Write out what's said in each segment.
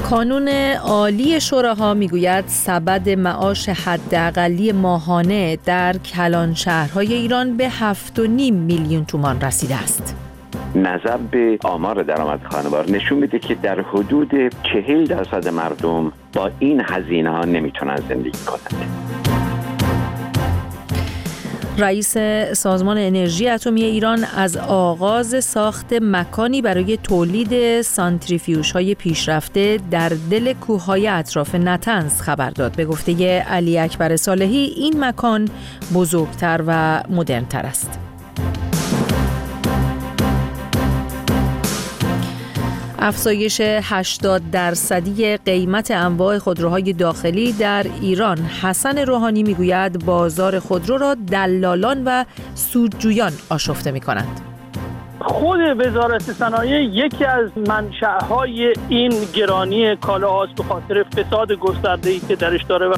کانون عالی شوراها میگوید سبد معاش حداقلی ماهانه در کلان شهرهای ایران به 7.5 میلیون تومان رسیده است. نظر به آمار درآمد خانوار نشون میده که در حدود 40% مردم با این هزینه ها نمیتونن زندگی کنند. رئیس سازمان انرژی اتمی ایران از آغاز ساخت مکانی برای تولید سانتریفیوژهای پیشرفته در دل کوههای اطراف نطنز خبر داد. به گفته علی اکبر صالحی این مکان بزرگتر و مدرن‌تر است. افزایش 80% قیمت انواع خودروهای داخلی در ایران. حسن روحانی میگوید بازار خودرو را دلالان و سودجویان آشفته می‌کنند. خود وزارت صنایع یکی از منشأهای این گرانی کالاهاست به خاطر فساد گسترده‌ای که درش داره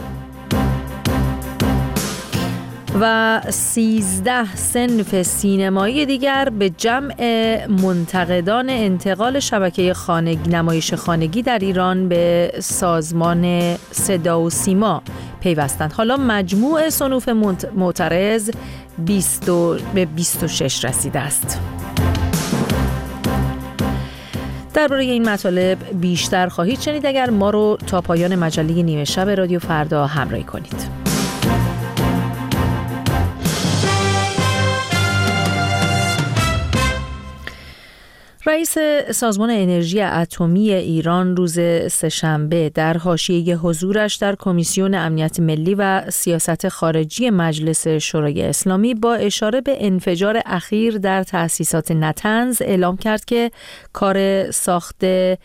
و 13 صنف سینمایی دیگر به جمع منتقدان انتقال شبکه نمایش خانگی در ایران به سازمان صدا و سیما پیوستند. حالا مجموع صنوف معترض به 26 رسیده است. درباره این مطالب بیشتر خواهید شنید اگر ما رو تا پایان مجله نیمه شب رادیو فردا همراهی کنید. رئیس سازمان انرژی اتمی ایران روز سه‌شنبه در حاشیه حضورش در کمیسیون امنیت ملی و سیاست خارجی مجلس شورای اسلامی با اشاره به انفجار اخیر در تأسیسات نطنز اعلام کرد که کار ساخت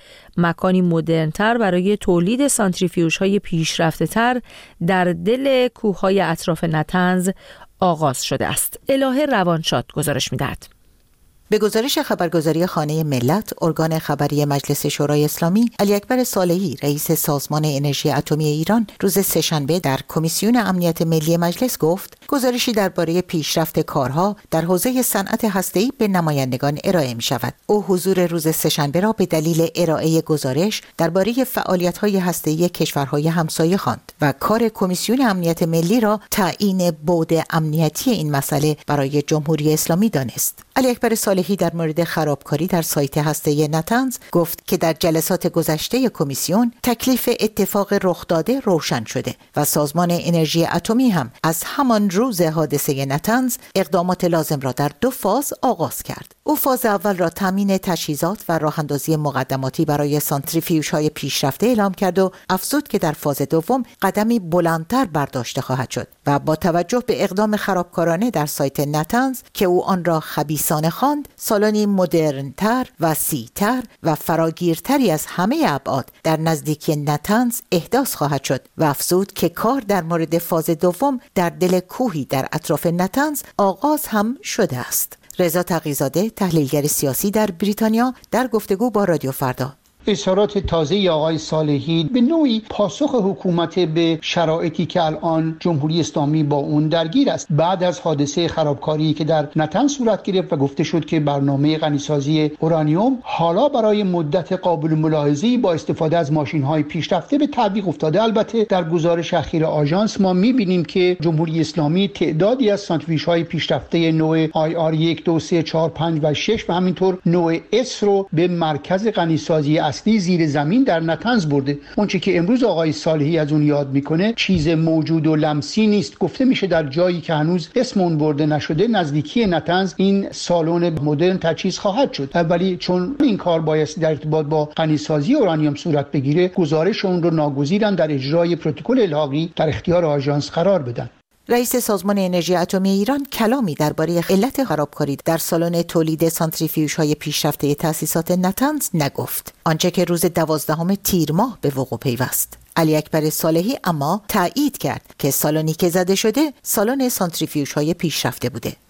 مکانی مدرن‌تر برای تولید سانتریفیوژهای پیشرفته‌تر در دل کوههای اطراف نطنز آغاز شده است. الهه روانشاد گزارش می‌دهد. به گزارش خبرگزاری خانه ملت، ارگان خبری مجلس شورای اسلامی، علی اکبر صالحی، رئیس سازمان انرژی اتمی ایران، روز سه‌شنبه در کمیسیون امنیت ملی مجلس گفت گزارشی درباره پیشرفت کارها در حوزه صنعت هسته‌ای به نمایندگان ارائه می شود. او حضور روز سه‌شنبه را به دلیل ارائه گزارش درباره فعالیت‌های هسته‌ای کشورهای همسایه خواند و کار کمیسیون امنیت ملی را تعیین بعد امنیتی این مسئله برای جمهوری اسلامی دانست. علی اکبر صالحی در مورد خرابکاری در سایت هسته‌ای نطنز گفت که در جلسات گذشته کمیسیون تکلیف اتفاق رخ داده روشن شده و سازمان انرژی اتمی هم از همان روز حادثه نطنز اقدامات لازم را در 2 فاز آغاز کرد. او فاز اول را تامین تجهیزات و راه‌اندازی مقدماتی برای سانتریفیوژهای پیشرفته اعلام کرد و افزود که در فاز دوم قدمی بلندتر برداشته خواهد شد و با توجه به اقدام خرابکارانه در سایت نطنز که او آن را خبیثانه خواند، سالنی مدرن‌تر، وسیع‌تر و فراگیرتری از همه ابعاد در نزدیکی نطنز احداث خواهد شد و افزود که کار در مورد فاز دوم در دل کوهی در اطراف نطنز آغاز هم شده است. رضا تقی‌زاده، تحلیلگر سیاسی در بریتانیا، در گفتگو با رادیو فردا: اظهارات تازه آقای صالحی به نوعی پاسخ حکومت به شرایطی که الان جمهوری اسلامی با اون درگیر است. بعد از حادثه خرابکاری که در نطنز صورت گرفت و گفته شد که برنامه غنیسازی اورانیوم حالا برای مدت قابل ملاحظه‌ای با استفاده از ماشین‌های پیشرفته به تعویق افتاده. البته در گزارش اخیر آژانس ما می‌بینیم که جمهوری اسلامی تعدادی از سانتریفیوژهای پیشرفته نوع IR1 2 3 4 5 و 6 و همینطور نوع S رو به مرکز غنیسازی اصلی زیر زمین در نطنز برده. اونچه که امروز آقای صالحی از اون یاد میکنه چیز موجود و لمسی نیست. گفته میشه در جایی که هنوز اسم اون برده نشده نزدیکی نطنز این سالن مدرن تجهیز خواهد شد، ولی چون این کار بایستی در ارتباط با غنیسازی اورانیوم صورت بگیره گزارش اون رو ناگزیرن در اجرای پروتکل الحاقی در اختیار آژانس قرار بدن. رئیس سازمان انرژی اتمی ایران کلامی درباره علت خرابکاری در سالن تولید سانتریفیوژهای پیشرفته تأسیسات نطنز نگفت، آنچه که روز 12 تیر ماه به وقوع پیوست. علی اکبر صالحی اما تایید کرد که سالنی که زده شده سالن سانتریفیوژهای پیشرفته بوده.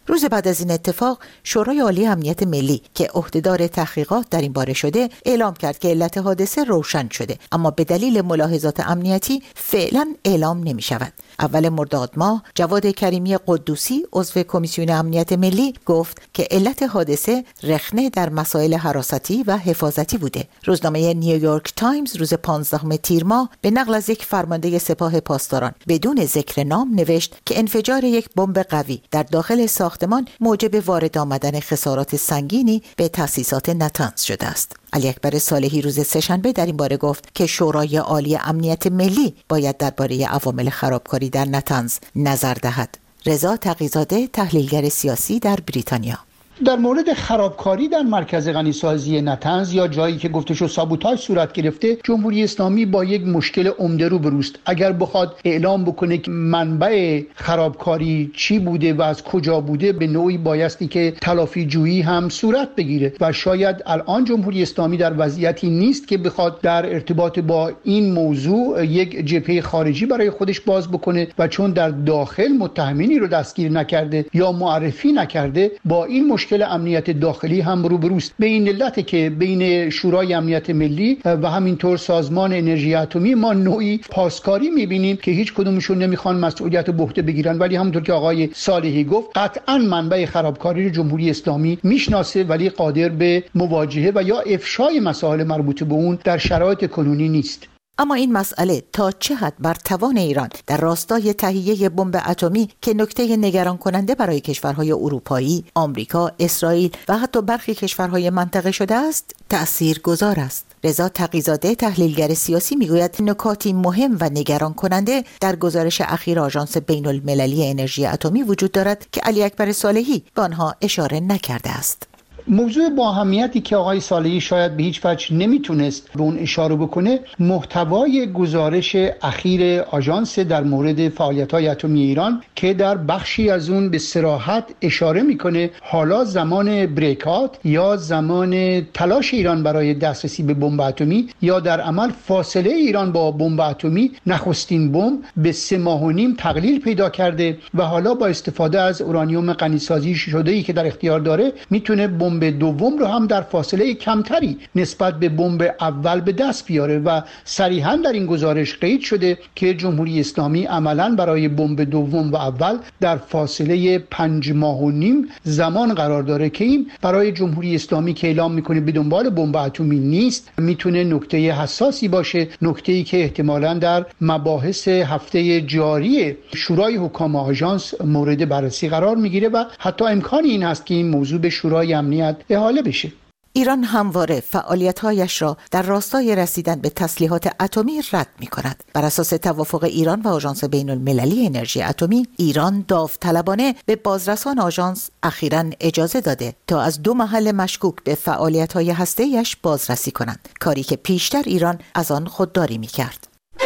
روز بعد از این اتفاق شورای عالی امنیت ملی که عهدهدار تحقیقات در این باره شده اعلام کرد که علت حادثه روشن شده، اما به دلیل ملاحظات امنیتی فعلا اعلام نمی شود. اول مرداد ماه جواد کریمی قدوسی عضو کمیسیون امنیت ملی گفت که علت حادثه رخنه در مسائل حراستی و حفاظتی بوده. روزنامه نیویورک تایمز روز 15 تیر ماه به نقل از یک فرمانده سپاه پاسداران بدون ذکر نام نوشت که انفجار یک بمب قوی در داخل ساختمان موجب وارد آمدن خسارات سنگینی به تأسیسات نتنز شده است. علی اکبر صالحی روز سه‌شنبه در این باره گفت که شورای عالی امنیت ملی باید درباره عوامل خرابکاری در نتنز نظر دهد. رضا تقی‌زاده تحلیلگر سیاسی در بریتانیا: در مورد خرابکاری در مرکز غنیسازی نتنز یا جایی که گفته شد سابوتاژ صورت گرفته، جمهوری اسلامی با یک مشکل عمده روبروست. اگر بخواد اعلام بکنه که منبع خرابکاری چی بوده و از کجا بوده، به نوعی بایستی که تلافی جویی هم صورت بگیره و شاید الان جمهوری اسلامی در وضعیتی نیست که بخواد در ارتباط با این موضوع یک جبهه خارجی برای خودش باز بکنه و چون در داخل متهمینی رو دستگیر نکرده یا معرفی نکرده، با این مشکل امنیت داخلی هم روبروست. به این علت که بین شورای امنیت ملی و همینطور سازمان انرژی اتمی ما نوعی پاسکاری می‌بینیم که هیچ کدومشون نمیخوان مسئولیت به عهده بگیرن، ولی همونطور که آقای صالحی گفت قطعاً منبع خرابکاری رو جمهوری اسلامی میشناسه ولی قادر به مواجهه و یا افشای مسائل مربوط به اون در شرایط کنونی نیست. اما این مسئله تا چه حد بر توان ایران در راستای تهیه بمب اتمی که نکته نگران کننده برای کشورهای اروپایی، آمریکا، اسرائیل و حتی برخی کشورهای منطقه شده است، تأثیرگذار است. رضا تقی‌زاده تحلیلگر سیاسی میگوید نکاتی مهم و نگران کننده در گزارش اخیر آژانس بین‌المللی انرژی اتمی وجود دارد که علی اکبر صالحی به آنها اشاره نکرده است. موضوع با اهمیتی که آقای صالحی شاید به هیچ وجه نمیتونست به اون اشاره بکنه، محتوای گزارش اخیر آژانس در مورد فعالیت‌های اتمی ایران که در بخشی از اون به صراحت اشاره میکنه حالا زمان بریکات یا زمان تلاش ایران برای دسترسی به بمب اتمی یا در عمل فاصله ایران با بمب اتمی، نخستین بمب به 3.5 ماه تقلیل پیدا کرده و حالا با استفاده از اورانیوم غنی‌سازی شده‌ای که در اختیار داره میتونه بمب دوم رو هم در فاصله کمتری نسبت به بمب اول به دست بیاره و صریحاً در این گزارش قید شده که جمهوری اسلامی عملاً برای بمب دوم و اول در فاصله 5.5 ماه زمان قرار داره که این برای جمهوری اسلامی که اعلام میکنه به دنبال بمب اتمی نیست میتونه نکته حساسی باشه، نکته‌ای که احتمالاً در مباحث هفته جاری شورای حکام آژانس مورد بررسی قرار میگیره و حتی امکان این هست که این موضوع به شورای امنیت احاله بشه. ایران همواره فعالیت‌هایش را در راستای رسیدن به تسلیحات اتمی رد می‌کند. بر اساس توافق ایران و آژانس بین‌المللی انرژی اتمی، ایران داوطلبانه به بازرسان آژانس اخیراً اجازه داده تا از 2 محل مشکوک به فعالیت‌های هسته‌ایش بازرسی کنند، کاری که پیشتر ایران از آن خودداری می‌کرد.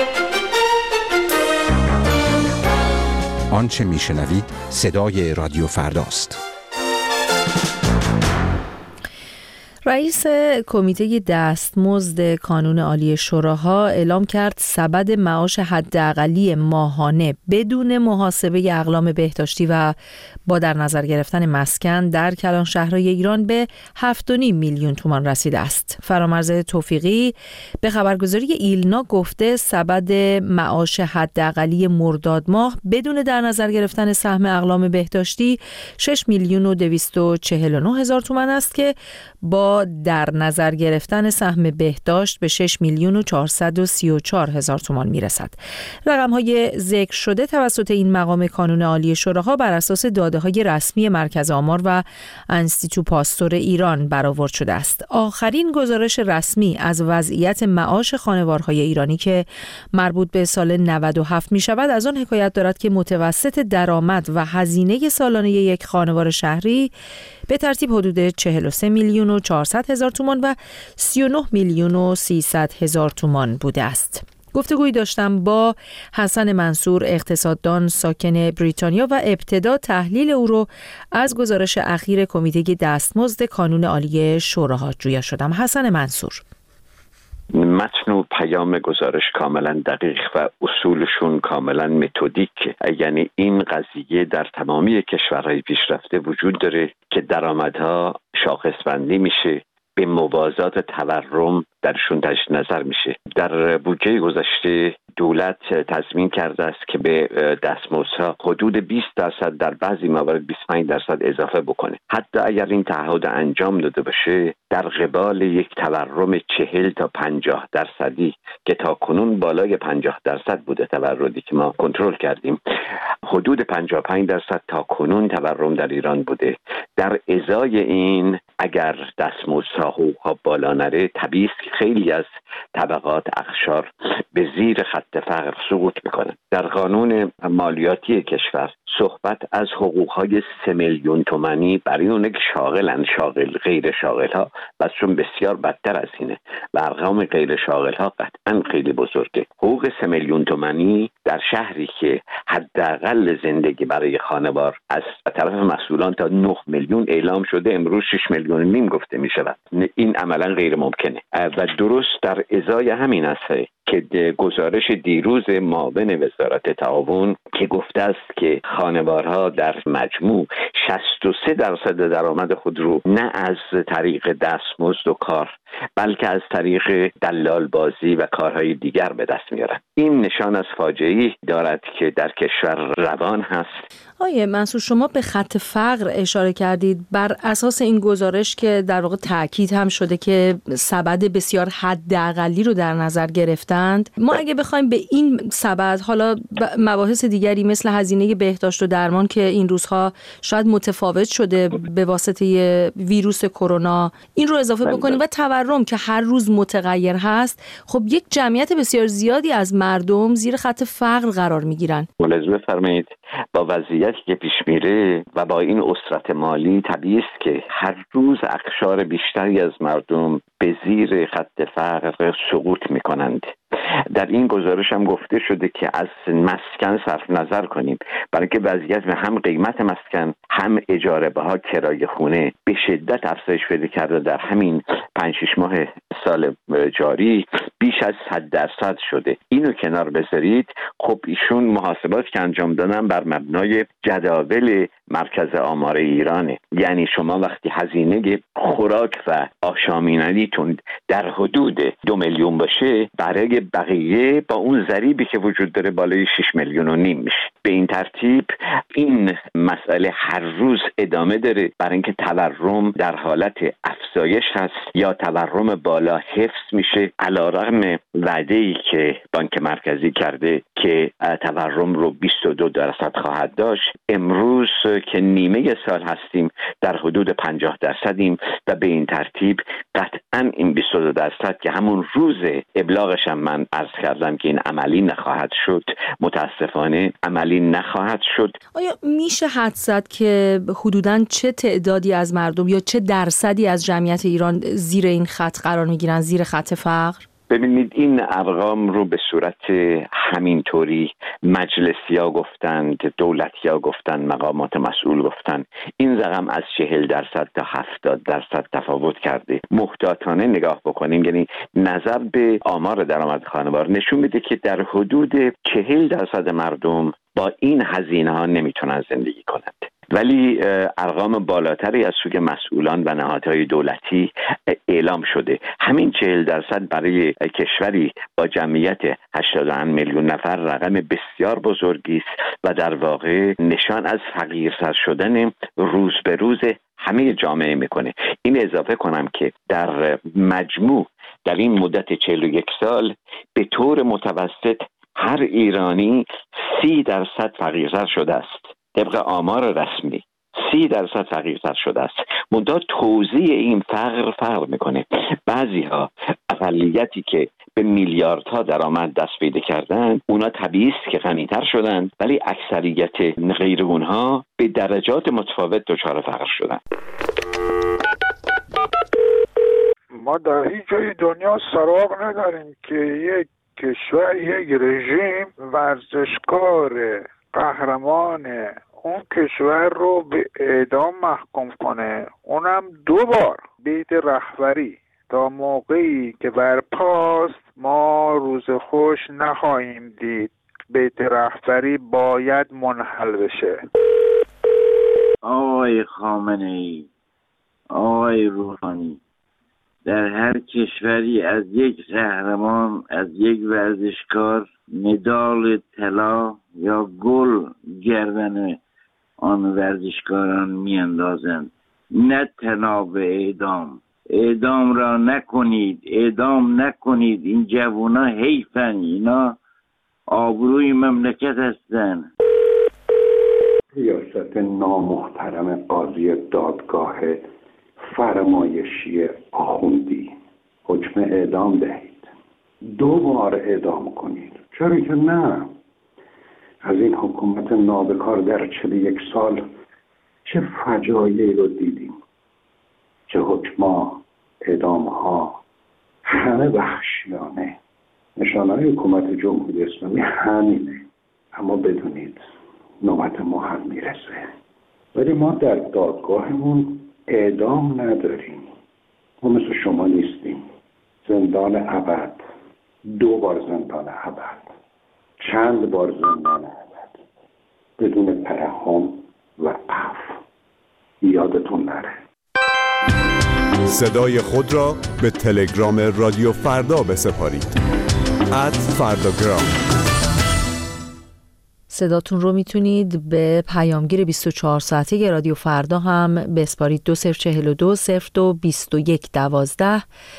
آنچه میشنوید صدای رادیو فرداست. رئیس کمیته دستمزد کانون عالی شوراها اعلام کرد سبد معاش حداقلی ماهانه بدون محاسبه اقلام بهداشتی و با در نظر گرفتن مسکن در کلان شهرهای ایران به 7.5 میلیون تومان رسیده است. فرامرز توفیقی به خبرگزاری ایلنا گفته سبد معاش حداقلی مرداد ماه بدون در نظر گرفتن سهم اقلام بهداشتی 6,249,000 تومان است که با در نظر گرفتن سهم بهداشت به 6,434,000 تومان میرسد. رقم‌های ذکر شده توسط این مقام کانون عالی شوراها بر اساس داده‌های رسمی مرکز آمار و انستیتو پاستور ایران برآورد شده است. آخرین گزارش رسمی از وضعیت معاش خانوارهای ایرانی که مربوط به سال 97 می‌شود از آن حکایت دارد که متوسط درآمد و هزینه سالانه یک خانوار شهری به ترتیب حدود 43,400,000 تومان و 39,300,000 تومان بوده است. گفتگویی داشتم با حسن منصور، اقتصاددان ساکن بریتانیا و ابتدا تحلیل او رو از گزارش اخیر کمیته دستمزد کانون عالی شوراها جویا شدم. حسن منصور: متن و پیام گزارش کاملا دقیق و اصولشون کاملا متدیک، یعنی این قضیه در تمامی کشورهای پیشرفته وجود داره که درآمدها شاخص بندی میشه، به موازات تورم درشون تجدید نظر میشه. در بودجه گذشته دولت تضمین کرده است که به دستمزدها حدود 20% در بعضی موارد 25% اضافه بکنه. حتی اگر این تعهد انجام داده باشه، در قبال یک تورم 40 تا 50% که تا کنون بالای 50% بوده تورمی که ما کنترل کردیم، حدود 55% تا کنون تورم در ایران بوده. در ازای این اگر دستمزدها حقوقها بالا نره، طبیعی است که خیلی از طبقات اقشار به زیر خط فقر سقوط میکنن. در قانون مالیاتی کشور صحبت از حقوقهای 3 میلیون تومانی برای اونه که شاغلن، شاغل غیر شاغل ها بسشون بسیار بدتر از اینه و ارقام غیر شاغل ها قطعا خیلی بزرگه. حقوق 3 میلیون تومانی در شهری که حداقل زندگی برای خانوار از طرف مسئولان تا 9 میلیون اعلام شده، امروز 6 میلیون و نیم گفته می شود. این عملا غیر ممکنه و درست در ازای همین است که گزارش دیروز معاون وزارت تعاون که گفته است که خانوارها در مجموع 63% درآمد خود رو نه از طریق دستمزد و کار بلکه از طریق دلال بازی و کارهای دیگر به دست میارن. این نشان از فاجعه‌ای دارد که در کشور روان هست. آقای منصور، شما به خط فقر اشاره کردید. بر اساس این گزارش که در واقع تاکید هم شده که سبد بسیار حداقلی رو در نظر گرفتند، ما اگه بخوایم به این سبد، حالا مباحث دیگری مثل هزینه بهداشت و درمان که این روزها شاید متفاوت شده به واسطه ویروس کرونا، این رو اضافه بکنیم و تورم که هر روز متغیر هست، خب یک جمعیت بسیار زیادی از مردم زیر خط فقر قرار میگیرن. ملاحظه بفرمایید با وضعیتی که پیش میره و با این اسرت مالی طبیعی است که هر روز اقشار بیشتری از مردم به زیر خط فقر سقوط میکنند. در این گزارش هم گفته شده که از مسکن صرف نظر کنیم، برای که وضعیت هم قیمت مسکن هم اجاره بها، کرایه خونه به شدت افزایش پیدا کرده. در همین 5-6 ماه سال جاری بیش از 100% شده. اینو کنار بذارید، خب ایشون محاسبات که انجام دادن بر مبنای جداول مرکز آمار ایرانه. یعنی شما وقتی هزینه خوراک و آشامینیتون در حدود 2 میلیون باشه، برای بقیه با اون ضریبی که وجود داره بالای 6 میلیون و نیم میشه. به این ترتیب این مسئله هر روز ادامه داره، برای اینکه تورم در حالت افزایش هست یا تورم بالا حفظ میشه، علیرغم وعده‌ای که بانک مرکزی کرده که تورم رو 22% خواهد داشت. امروز که نیمه سال هستیم در حدود 50%، و به این ترتیب قطعا این 22% که همون روز ابلاغش هم من عرض کردم که این عملی نخواهد شد، متاسفانه عملی نخواهد شد. آیا میشه حدس زد که حدوداً چه تعدادی از مردم یا چه درصدی از جمعیت ایران زیر این خط قرار میگیرن، زیر خط فقر؟ ببینید این ارقام رو به صورت همینطوری مجلسی‌ها گفتند، دولتی‌ها گفتند، مقامات مسئول گفتند. این رقم از 40% تا 70% تفاوت کرده. محتاطانه نگاه بکنیم، یعنی نظر به آمار درآمد خانوار نشون میده که در حدود 40% مردم با این هزینه‌ها نمیتونن زندگی کنند. ولی ارقام بالاتری از سوی مسئولان و نهادهای دولتی اعلام شده. همین 40% برای کشوری با جمعیت 81 میلیون نفر رقم بسیار بزرگی است و در واقع نشان از فقیرتر شدن روز به روز همه جامعه میکنه. این اضافه کنم که در مجموع در این مدت 41 سال به طور متوسط هر ایرانی 30% فقیرتر شده است. طبق آمار رسمی 30% فقیرتر شده است. منتها توزیع این فقر فرق میکنه. بعضی ها اقلیتی که به میلیاردها درآمد دست پیدا کردن، اونا طبیعی است که غنی‌تر شدن، ولی اکثریت غیر اونها به درجات متفاوت دچار فقر شدن. ما در هیچ جای دنیا سراغ نداریم که یک کشور، یک رژیم ورزشکار قهرمان اون کشور رو به اعدام محکوم کنه، اونم 2 بار. بیت رهبری تا موقعی که برپاست ما روز خوش نخواهیم دید. بیت رهبری باید منحل بشه. آقای خامنه‌ای، آقای روحانی، در هر کشوری از یک قهرمان، از یک ورزشکار مدال طلا یا گل گردن آن ورزشکاران میاندازند، نه تنها به اعدام. اعدام را نکنید، اعدام نکنید. این جوونا حیفن، اینا آبروی مملکت هستن. ریاست نامحترم قاضی دادگاه فرمایشی آخوندی حکم اعدام دهید، 2 بار اعدام کنید. چرا که نه؟ از این حکومت نابکار در 41 سال چه فجایعی رو دیدیم، چه حکم‌ها، اعدام‌ها، همه وحشیانه. نشانه‌های حکومت جمهوری اسلامی همینه. اما بدونید نوبت ما هم میرسه، ولی ما در دادگاهمون اعدام نداریم. ما مثل شما نیستیم. زندان ابد، 2 بار زندان ابد، چند بار زندان ابد، بدون ترحم و عفو. یادتون نره. صدای خود را به تلگرام رادیو فردا بسپارید. @فرداگرام. صداتون رو میتونید به پیامگیر 24 ساعته رادیو فردا هم بسپارید. 2042 02 21 12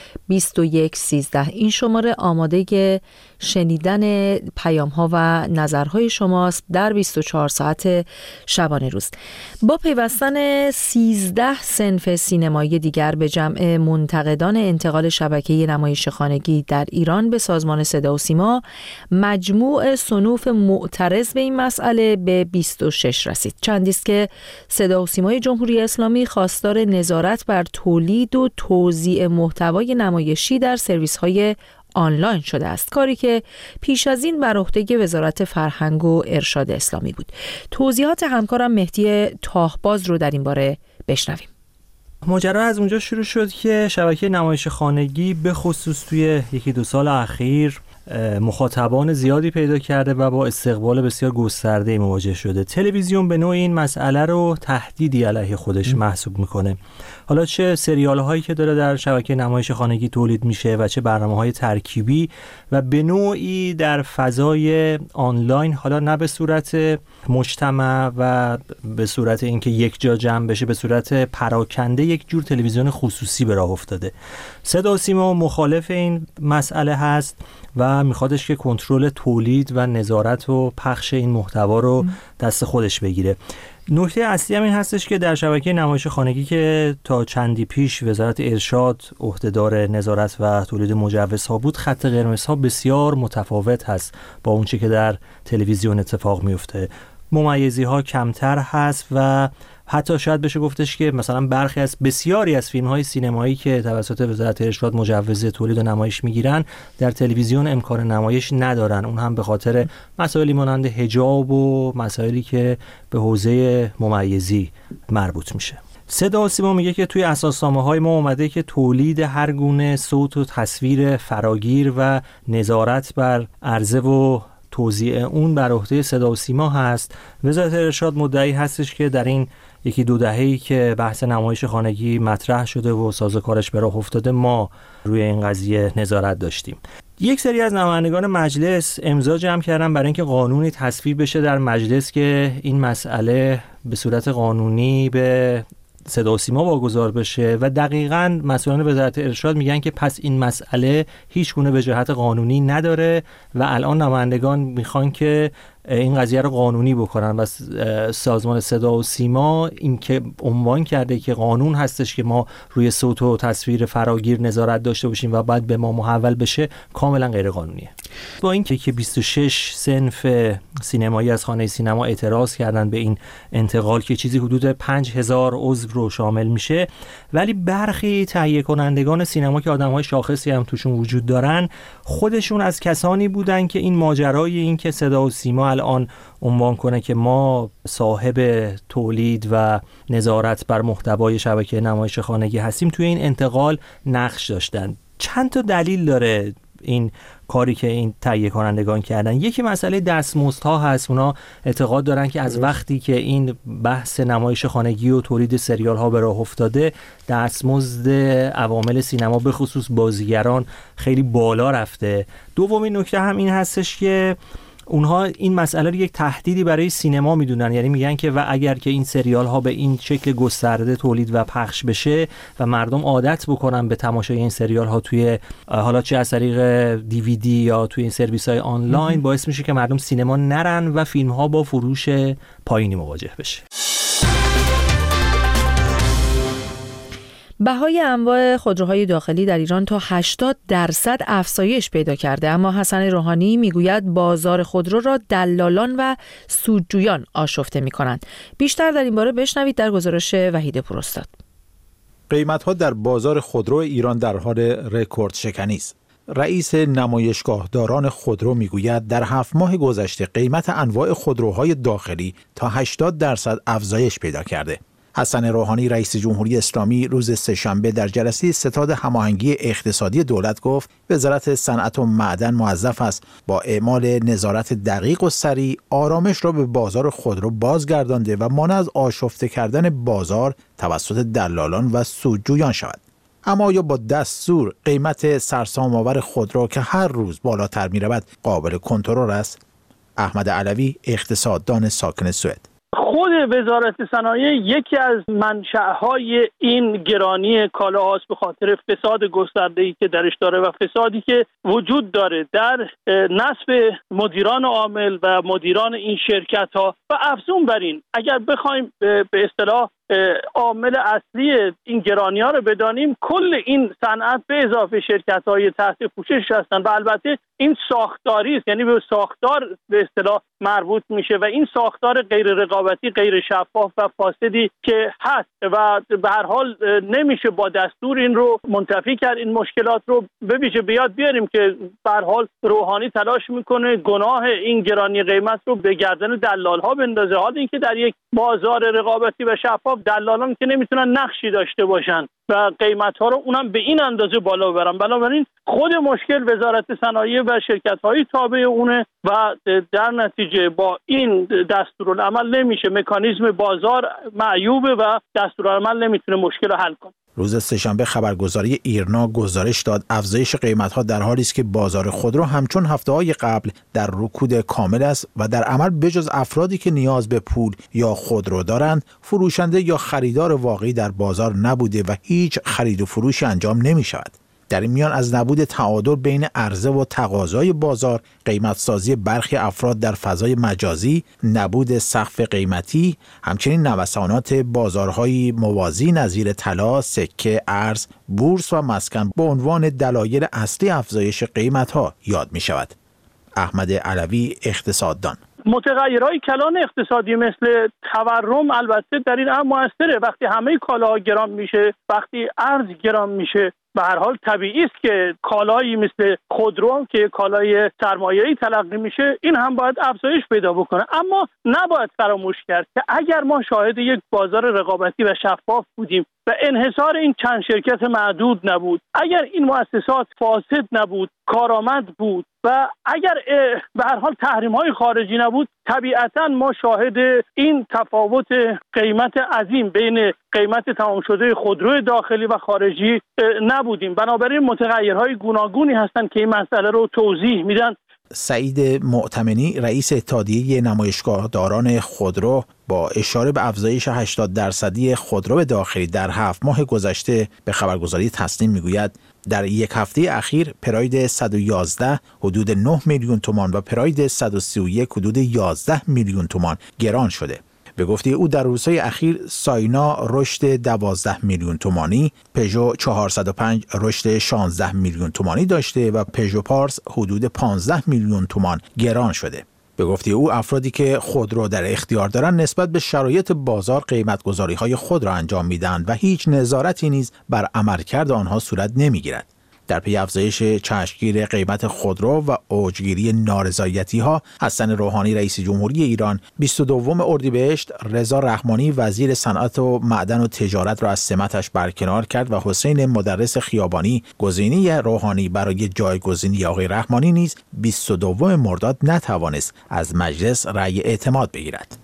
21 13. این شماره آماده شنیدن پیام ها و نظرهای شماست در 24 ساعت شبانه روز. با پیوستن 13 صنف سینمایی دیگر به جمع منتقدان انتقال شبکه نمایش خانگی در ایران به سازمان صدا و سیما، مجموع صنوف معترض به این مسئله به 26 رسید. چندی است که صدا و سیمای جمهوری اسلامی خواستار نظارت بر تولید و توزیع محتوای نمایشی در سرویس‌های آنلاین شده است، کاری که پیش از این بر عهده وزارت فرهنگ و ارشاد اسلامی بود. توضیحات همکارم مهدی تاهباز رو در این باره بشنویم. ماجرا از اونجا شروع شد که شبکه نمایش خانگی به خصوص توی 1-2 سال اخیر مخاطبان زیادی پیدا کرده و با استقبال بسیار گسترده‌ای مواجه شده. تلویزیون به نوعی این مسئله رو تهدیدی علیه خودش محسوب میکنه. حالا چه سریال هایی که داره در شبکه نمایش خانگی تولید میشه و چه برنامه‌های ترکیبی و به نوعی در فضای آنلاین، حالا نه به صورت مجتمع و به صورت اینکه یک جا جمع بشه، به صورت پراکنده یک جور تلویزیون خصوصی به راه افتاده. صدا و سیما مخالف این مسئله هست و میخوادش که کنترل تولید و نظارت و پخش این محتوا رو دست خودش بگیره. نکته اصلی هم این هستش که در شبکه نمایش خانگی که تا چندی پیش وزارت ارشاد عهدهدار نظارت و تولید مجوزها بود، خط قرمزها بسیار متفاوت هست با اونچه که در تلویزیون اتفاق میفته. ممیزی ها کمتر هست و حتی شاید بشه گفتش که مثلا برخی از بسیاری از فیلم‌های سینمایی که توسط وزارت ارشاد مجوز تولید و نمایش میگیرن در تلویزیون امکان نمایش ندارن، اون هم به خاطر مسائلی مانند حجاب و مسائلی که به حوزه ممیزی مربوط میشه. صدا و سیما میگه که توی اساسنامه‌های ما اومده که تولید هر گونه صوت و تصویر فراگیر و نظارت بر عرضه و توزیع اون بر عهده صدا و سیما هست. وزارت ارشاد مدعی هستش که در این 1-2 دهه‌ای که بحث نمایش خانگی مطرح شده و سازوکارش به راه افتاده، ما روی این قضیه نظارت داشتیم. یک سری از نمایندگان مجلس امضا جمع کردن برای اینکه قانونی تصویب بشه در مجلس که این مسئله به صورت قانونی به صدا و سیما واگذار بشه و دقیقاً مسئولان وزارت ارشاد میگن که پس این مسئله هیچ گونه وجاهت قانونی نداره و الان نمایندگان میخوان که این قضیه رو قانونی بکنن و سازمان صدا و سیما این که عنوان کرده که قانون هستش که ما روی صوت و تصویر فراگیر نظارت داشته باشیم و بعد به ما محول بشه، کاملا غیر قانونیه. با اینکه 26 صنف سینمایی از خانه سینما اعتراض کردن به این انتقال که چیزی حدود 5000 عضو رو شامل میشه، ولی برخی تهیه کنندگان سینما که آدم‌های شاخصی هم توشون وجود دارن، خودشون از کسانی بودن که این ماجرای این که صدا و سیما الان عنوان کنه که ما صاحب تولید و نظارت بر محتوای شبکه نمایش خانگی هستیم، توی این انتقال نقش داشتن. چند تا دلیل داره این کاری که این تهیه کنندگان کردن. یکی مسئله دستمزدها هست. اونا اعتقاد دارن که از وقتی که این بحث نمایش خانگی و تولید سریال ها به راه افتاده، دستمزد عوامل سینما به خصوص بازیگران خیلی بالا رفته. دومین نکته هم این هستش که اونها این مسئله رو یک تهدیدی برای سینما میدونن، یعنی میگن که و اگر که این سریال ها به این شکل گسترده تولید و پخش بشه و مردم عادت بکنن به تماشای این سریال ها توی حالا چه از طریق DVD یا توی این سرویس های آنلاین، باعث میشه که مردم سینما نرن و فیلم ها با فروش پایینی مواجه بشه. بهای انواع خودروهای داخلی در ایران تا 80% افزایش پیدا کرده، اما حسن روحانی میگوید بازار خودرو را دلالان و سودجویان آشفته می‌کنند. بیشتر در این باره بشنوید در گزارش وحید پوراستاد. قیمت‌ها در بازار خودرو ایران در حال رکورد شکنی است. رئیس نمایشگاهداران خودرو میگوید در 7 ماه گذشته قیمت انواع خودروهای داخلی تا 80% افزایش پیدا کرده. حسن روحانی رئیس جمهوری اسلامی روز سه‌شنبه در جلسه ستاد هماهنگی اقتصادی دولت گفت وزارت صنعت و معدن موظف است با اعمال نظارت دقیق و سریع آرامش را به بازار خودرو بازگردانده و مانع از آشفته کردن بازار توسط دلالان و سودجویان شود. اما آیا با دستور قیمت سرسام‌آور خودرو که هر روز بالاتر می‌رود قابل کنترل است؟ احمد علوی، اقتصاددان ساکن سوئد: خود وزارت صنایع یکی از منشأهای این گرانی کالاهاست به خاطر فساد گسترده‌ای که درش داره و فسادی که وجود داره در نصب مدیران عامل و مدیران این شرکت‌ها. و افزون بر این اگر بخوایم به اصطلاح عامل اصلی این گرانی‌ها رو بدانیم، کل این صنعت به اضافه شرکت‌های تحت پوشش هستند و البته این ساختاری است، یعنی به ساختار به اصطلاح مربوط میشه و این ساختار غیر رقابتی، غیر شفاف و فاسدی که هست و به هر حال نمیشه با دستور این رو منتفی کرد. این مشکلات رو به ویژه بیاد بیاریم که به هر حال روحانی تلاش میکنه گناه این گرانی قیمت رو به گردن دلال‌ها بندازه، حال اینکه در یک بازار رقابتی و شفاف دلالان که نمیتونن نقشی داشته باشن و قیمت‌ها رو اونم به این اندازه بالا ببرن. بنابراین خود مشکل وزارت صنایع و شرکت‌های تابع اونه و در نتیجه با این دستورالعمل نمیشه، مکانیزم بازار معیوبه و دستورالعمل نمیتونه مشکل رو حل کنه. روز سه‌شنبه خبرگزاری ایرنا گزارش داد افزایش قیمت‌ها در حالی است که بازار خودرو همچون هفته‌های قبل در رکود کامل است و در عمل بجز افرادی که نیاز به پول یا خودرو دارند، فروشنده یا خریدار واقعی در بازار نبوده و هیچ خرید و فروشی انجام نمی‌شود. در این میان از نبود تعادل بین عرضه و تقاضای بازار، قیمت‌سازی برخی افراد در فضای مجازی، نبود سقف قیمتی، همچنین نوسانات بازارهای موازی نظیر طلا، سکه، ارز، بورس و مسکن به عنوان دلایل اصلی افزایش قیمت‌ها یاد می‌شود. احمد علوی، اقتصاددان: متغیرهای کلان اقتصادی مثل تورم البته در این امر موثره. وقتی همه کالاها گران میشه، وقتی ارز گران میشه، به هر حال طبیعی است که کالایی مثل خودرو که کالای سرمایه‌ای تلقی میشه این هم باید افزایش پیدا بکنه. اما نباید فراموش کرد که اگر ما شاهد یک بازار رقابتی و شفاف بودیم و انحصار این چند شرکت معدود نبود، اگر این مؤسسات فاسد نبود، کارآمد بود و اگر به هر حال تحریم‌های خارجی نبود، طبیعتاً ما شاهد این تفاوت قیمت عظیم بین قیمت تمام شده خودرو داخلی و خارجی نبودیم. بنابراین متغیرهای گوناگونی هستند که این مسئله رو توضیح میدن. سعید معتمنی رئیس اتحادیه نمایشگاهداران خودرو با اشاره به افزایش 80% خودرو داخلی در 7 ماه گذشته به خبرگزاری تسنیم میگوید در یک هفته اخیر پراید 111 حدود 9 میلیون تومان و پراید 131 حدود 11 میلیون تومان گران شده. به گفته او در روزهای اخیر ساینا رشد 12 میلیون تومانی، پژو 405 رشد 16 میلیون تومانی داشته و پژو پارس حدود 15 میلیون تومان گران شده. به گفته او افرادی که خودرو در اختیار دارند نسبت به شرایط بازار قیمت‌گذاری‌های خود را انجام می‌دهند و هیچ نظارتی نیز بر عملکرد آنها صورت نمی‌گیرد. در پی افزایش چشمگیر قیمت خودرو و اوجگیری نارضایتی‌ها، حسن روحانی رئیس جمهوری ایران 22 اردیبهشت رضا رحمانی وزیر صنعت و معدن و تجارت را از سمتش برکنار کرد و حسین مدرس خیابانی گزینی روحانی برای جایگزینی آقای رحمانی نیز 22 مرداد نتوانست از مجلس رأی اعتماد بگیرد.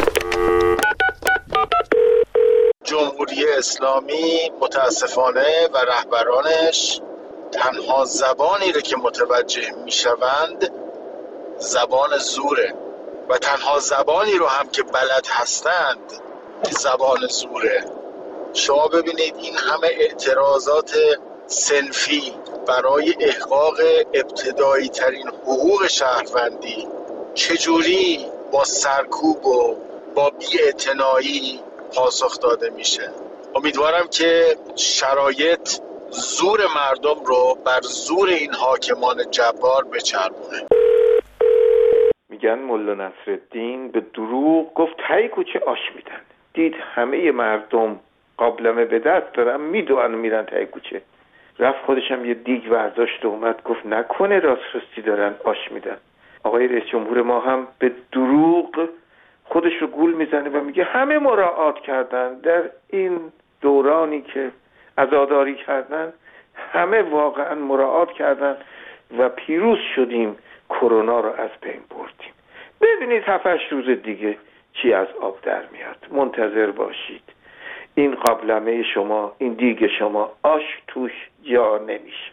جمهوری اسلامی متاسفانه و رهبرانش تنها زبانی رو که متوجه میشوند زبان زوره و تنها زبانی رو هم که بلد هستند زبان زوره. شما ببینید این همه اعتراضات صنفی برای احقاق ابتدایی ترین حقوق شهروندی چجوری با سرکوب و با بی‌اعتنایی پاسخ داده میشه. امیدوارم که شرایط زور مردم رو بر زور این حاکمان جبار بچربونه. میگن ملا نصرالدین به دروغ گفت تای کوچه آش میدن. دید همه مردم قابلمه به دست دارن میدوئن میرن تای کوچه. رفت خودشم یه دیگ برداشت و اومد گفت نکنه راستی دارن آش میدن. آقای رئیس جمهور ما هم به دروغ خودش رو گول میزنه و میگه همه مراعات کردن در این دورانی که عزاداری کردن، همه واقعا مراعات کردن و پیروز شدیم، کرونا رو از بین بردیم. ببینید 7-8 روز دیگه چی از آب در میاد. منتظر باشید. این قابلمه شما، این دیگ شما آش توش جا نمیشه.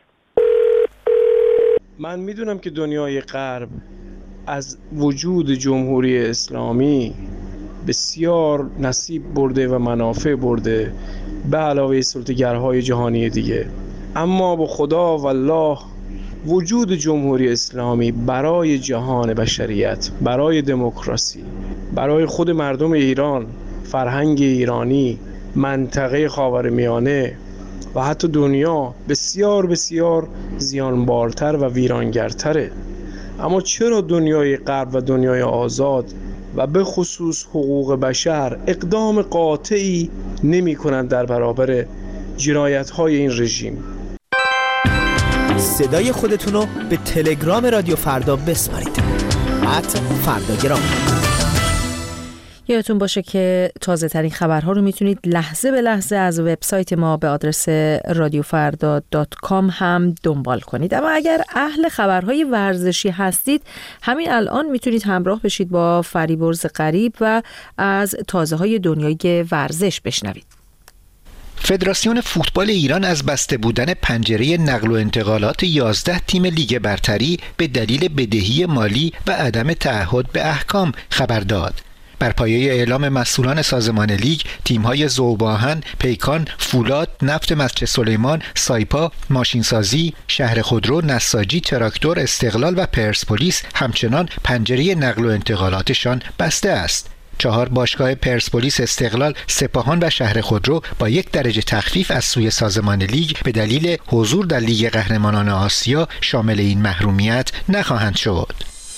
من میدونم که دنیای غرب از وجود جمهوری اسلامی بسیار نصیب برده و منافع برده به علاوه سلطه‌گرهای جهانی دیگه، اما با خدا والله وجود جمهوری اسلامی برای جهان بشریت، برای دموکراسی، برای خود مردم ایران، فرهنگ ایرانی، منطقه خاورمیانه و حتی دنیا بسیار بسیار زیانبارتر و ویرانگرتره. اما چرا دنیای غرب و دنیای آزاد و به خصوص حقوق بشر اقدام قاطعی نمی کنند در برابر جنایت‌های این رژیم؟ صدای خودتون رو به تلگرام رادیو فردا بسپارید. @فرداگرام. یادتون باشه که تازه ترین خبرها رو میتونید لحظه به لحظه از وبسایت ما به آدرس radiofarda.com هم دنبال کنید. اما اگر اهل خبرهای ورزشی هستید، همین الان میتونید همراه بشید با فریبرز غریب و از تازه های دنیای ورزش بشنوید. فدراسیون فوتبال ایران از بسته بودن پنجره نقل و انتقالات 11 تیم لیگ برتری به دلیل بدهی مالی و عدم تعهد به احکام خبر داد. بر پایه اعلام مسئولان سازمان لیگ، تیم‌های ذوب‌آهن، پیکان، فولاد، نفت مسجد سلیمان، سایپا، ماشینسازی، شهر خودرو، نساجی، تراکتور، استقلال و پرسپولیس همچنان پنجره نقل و انتقالاتشان بسته است. 4 باشگاه پرسپولیس، استقلال، سپاهان و شهر خودرو با 1 درجه تخفیف از سوی سازمان لیگ به دلیل حضور در لیگ قهرمانان آسیا شامل این محرومیت نخواهند شد.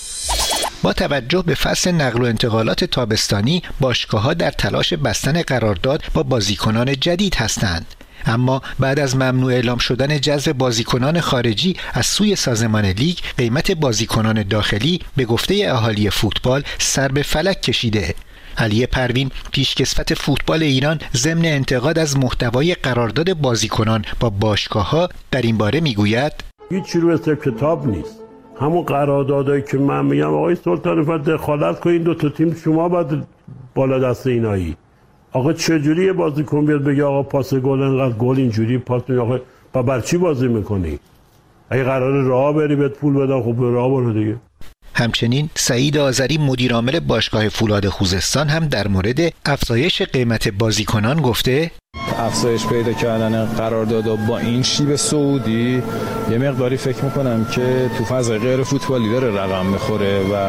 با توجه به فصل نقل و انتقالات تابستانی، باشگاه‌ها در تلاش بستن قرارداد با بازیکنان جدید هستند. اما بعد از ممنوع اعلام شدن جذب بازیکنان خارجی از سوی سازمان لیگ، قیمت بازیکنان داخلی به گفته اهالی فوتبال سر به فلک کشیده. علی پروین، پیشکسوت فوتبال ایران، ضمن انتقاد از محتوای قرارداد بازیکنان با باشگاه‌ها در این باره میگوید: هیچی رو حساب کتاب نیست. همون قراردادایی که من میگم آقای سلطان فرد دخالت کنین، 2 تا تیم شما باید بالا دست اینایی. آقا چجوری یه بازیکن بیاد بگه آقا پاس گل انقدر گل اینجوری پاس میگه، آقا بر چی بازی میکنی؟ اگه قراره راه بری بهت پول بدن، خب به راه برو دیگه. همچنین سعید آذری، مدیر عامل باشگاه فولاد خوزستان، هم در مورد افزایش قیمت بازیکنان گفته: افزایش پیدا کردن قراردادها با این شیب سعودی یه مقداری فکر میکنم که تو فضای غیر فوتبالی داره رقم میخوره و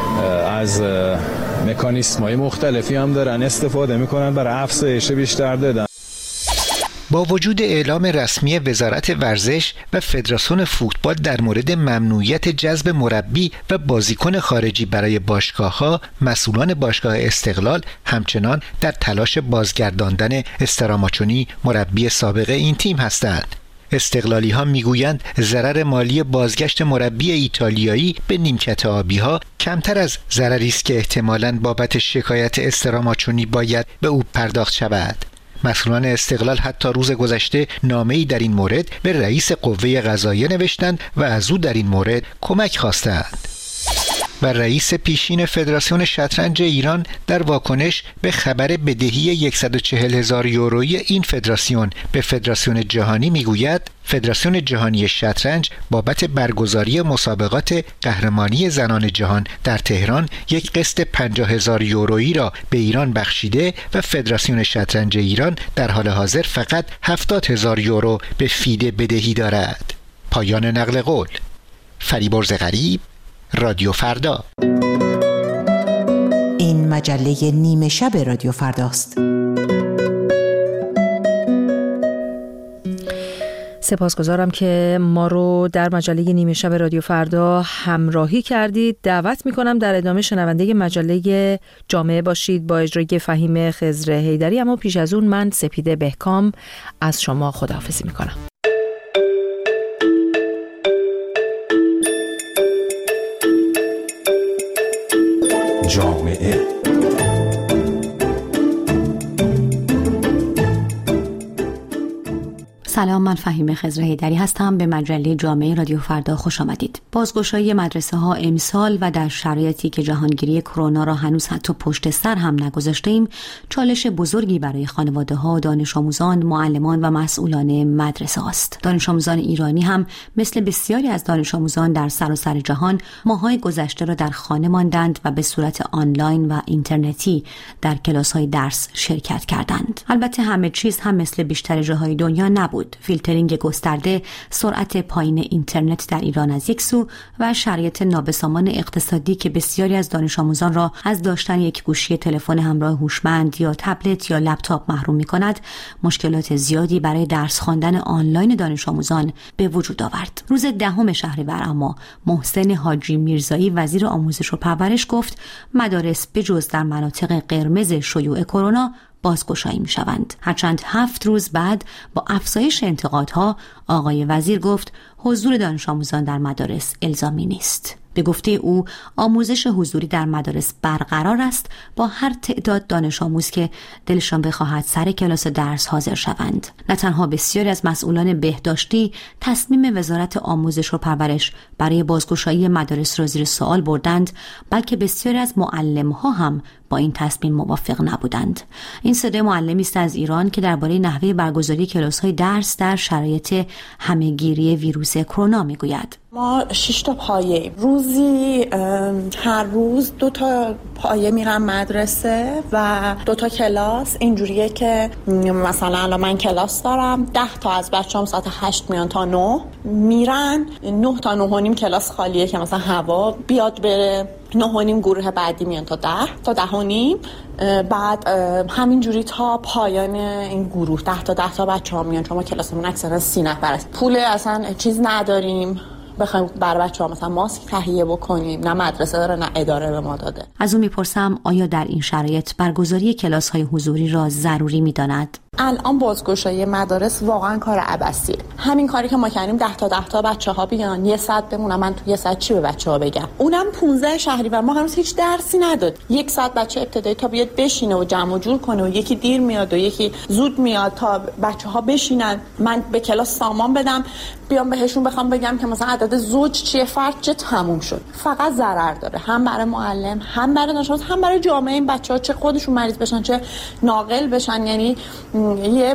از مکانیسم‌های مختلفی هم دارن استفاده میکنن برای افزایش بیشتر دادن. با وجود اعلام رسمی وزارت ورزش و فدراسیون فوتبال در مورد ممنوعیت جذب مربی و بازیکن خارجی برای باشگاه‌ها، مسئولان باشگاه استقلال همچنان در تلاش بازگرداندن استراماچونی، مربی سابق این تیم هستند. استقلالی ها میگویند ضرر مالی بازگشت مربی ایتالیایی به نیمکت آبی‌ها کمتر از ضرری است که احتمالاً بابت شکایت استراماچونی باید به او پرداخت شود. مسئولان استقلال حتی روز گذشته نامه‌ای در این مورد به رئیس قوه قضاییه نوشتند و از او در این مورد کمک خواستند. و رئیس پیشین فدراسیون شطرنج ایران در واکنش به خبر بدهی 140,000 یورویی این فدراسیون به فدراسیون جهانی میگوید فدراسیون جهانی شطرنج بابت برگزاری مسابقات قهرمانی زنان جهان در تهران یک قسط 50,000 یورویی را به ایران بخشیده و فدراسیون شطرنج ایران در حال حاضر فقط 70,000 یورو به فیده بدهی دارد. پایان نقل قول. فریبرز غریب، رادیو فردا. این مجله نیمه شب رادیو فرداست. سپاسگزارم که ما رو در مجله نیمه شب رادیو فردا همراهی کردید. دعوت میکنم در ادامه شنونده مجله جامعه باشید با اجرای فهیم خضر حیدری، اما پیش از اون من سپیده بهکام از شما خداحافظی میکنم. جامعه سلام، من فهیم خضر حیدری هستم. به مجله جامعه رادیو فردا خوش آمدید. بازگشایی مدرسه ها امسال و در شرایطی که جهانگیری کرونا را هنوز حتی پشت سر هم نگذاشتیم، چالش بزرگی برای خانواده ها، دانش آموزان، معلمان و مسئولان مدرسه است. دانش آموزان ایرانی هم مثل بسیاری از دانش آموزان در سراسر جهان ماه‌های گذشته را در خانه ماندند و به صورت آنلاین و اینترنتی در کلاس‌های درس شرکت کردند. البته همه چیز هم مثل بیشتر جاهای دنیا نبود. فیلترینگ گسترده، سرعت پایین اینترنت در ایران از یک سو و شرایط نابسامان اقتصادی که بسیاری از دانش آموزان را از داشتن یک گوشی تلفن همراه هوشمند یا تبلت یا لپتاپ محروم می‌کند، مشکلات زیادی برای درس خواندن آنلاین دانش آموزان به وجود آورد. روز 10 شهریور اما محسن حاجی میرزایی وزیر آموزش و پرورش گفت مدارس بجز در مناطق قرمز شیوع کرونا بازگشایی می شوند. هرچند 7 روز بعد با افزایش انتقادها آقای وزیر گفت حضور دانش آموزان در مدارس الزامی نیست. به گفته او آموزش حضوری در مدارس برقرار است با هر تعداد دانش آموز که دلشان بخواهد سر کلاس درس حاضر شوند. نه تنها بسیاری از مسئولان بهداشتی تصمیم وزارت آموزش و پرورش برای بازگشایی مدارس را زیر سوال بردند، بلکه بسیاری از معلم‌ها هم با این تصمیم موافق نبودند. این صدای معلمی است از ایران که درباره نحوه برگزاری کلاس‌های درس در شرایط همه‌گیری ویروس کرونا میگوید. ما 6 تا پایه روزی، هر روز 2 تا پایه میرم مدرسه و 2 تا کلاس. اینجوریه که مثلا الان من کلاس دارم، 10 تا از بچه‌ام ساعت 8 میان تا 9 میرن، 9 تا 9 و نیم کلاس خالیه که مثلا هوا بیاد بره، 9 و نیم گروه بعدی میان تا 10 تا 10 و نیم، بعد همینجوری تا پایان این گروه 10 تا بچه‌ها میان، چون ما کلاسمون اکثرا 30 نفر است. پول اصلا چیز نداریم بخوایم برای بچه‌ها مثلا ماسک تهیه بکنیم، نه مدرسه داره نه اداره به ما داده. از اون میپرسم آیا در این شرایط برگزاری کلاس‌های حضوری را ضروری می‌داند؟ الان بازگشایی مدارس واقعا کار عبثیه. همین کاری که ما کردیم 10 تا بچه‌ها بیان، 1 ساعت بمونم، من تو 1 ساعت چی به بچه‌ها بگم؟ اونم 15 شهریور ما هنوز هیچ درسی نداد. 1 ساعت بچه ابتدایی تا بیاد بشینه و جمع و جور کنه و یکی دیر میاد و یکی زود میاد تا بچه‌ها بشینن، من به کلاس سامان بدم، بیام بهشون بخوام بگم که مثلا عدد زوج چیه، فرد چه، تموم شد. فقط ضرر داره، هم برای معلم، هم برای دانش آموز، هم برای جامعه. این بچه‌ها چه خودشون مریض بشن چه ناقل بشن، یعنی یه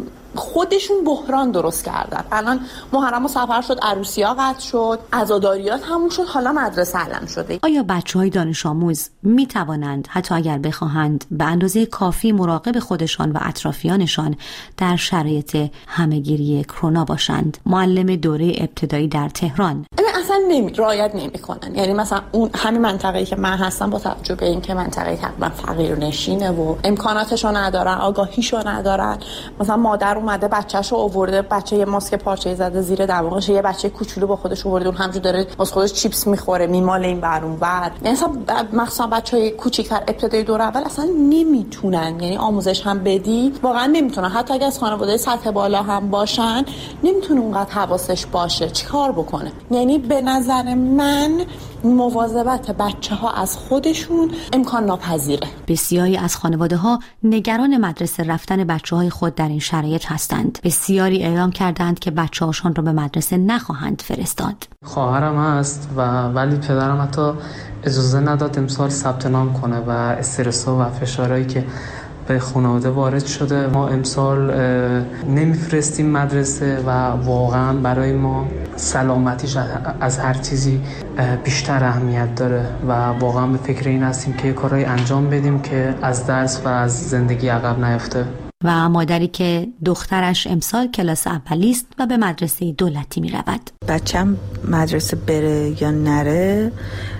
خودشون بحران درست کردن. الان محرم و سفر شد، عروسی‌ها قطع شد، عزاداریات همون شد، حالا مدرسه علم شده. آیا بچه‌های دانش آموز می توانند حتی اگر بخواهند به اندازه کافی مراقب خودشان و اطرافیانشان در شرایط همه‌گیری کرونا باشند؟ معلم دوره ابتدایی در تهران: اصلا رعایت نمیکنن. یعنی مثلا اون همین منطقه‌ای که من هستم با توجه به اینکه منطقه تقریبا فقیرنشینه و امکاناتشو ندارن، آگاهیشو ندارن، مثلا مادر اومده بچه‌شو آورده، بچه یه ماسک پارچه‌ای زده زیر دماغش، یه بچه کوچولو با خودش آورده، اون همونجوری داره واسه خودش چیپس میخوره، میماله این ور اون ور. مثلا بچه‌های کوچیک‌تر ابتدایی دور اول اصلا نمیتونن، یعنی آموزش هم بدی واقعا نمیتونن، حتی اگه از خانواده سطح بالا هم باشن نمیتونه اونقدر حواسش باشه چیکار بکنه. یعنی به نظر من مواظبت بچه‌ها از خودشون امکان ناپذیره. بسیاری از خانواده‌ها نگران مدرسه رفتن بچه‌های خود در این شرایط هستند. بسیاری اعلام کردند که بچه‌هاشون رو به مدرسه نخواهند فرستاد. خواهرم هست ولی پدرم حتی اجازه نداد امسال ثبت نام کنه و استرس‌ها و فشارهایی که به خانواده وارد شده ما امسال نمیفرستیم مدرسه و واقعا برای ما سلامتیش از هر چیزی بیشتر اهمیت داره و واقعا به فکر این هستیم که کارهای انجام بدیم که از درس و از زندگی عقب نیفته. و مادری که دخترش امسال کلاس اولی است و به مدرسه دولتی می رود. بچم مدرسه بره یا نره،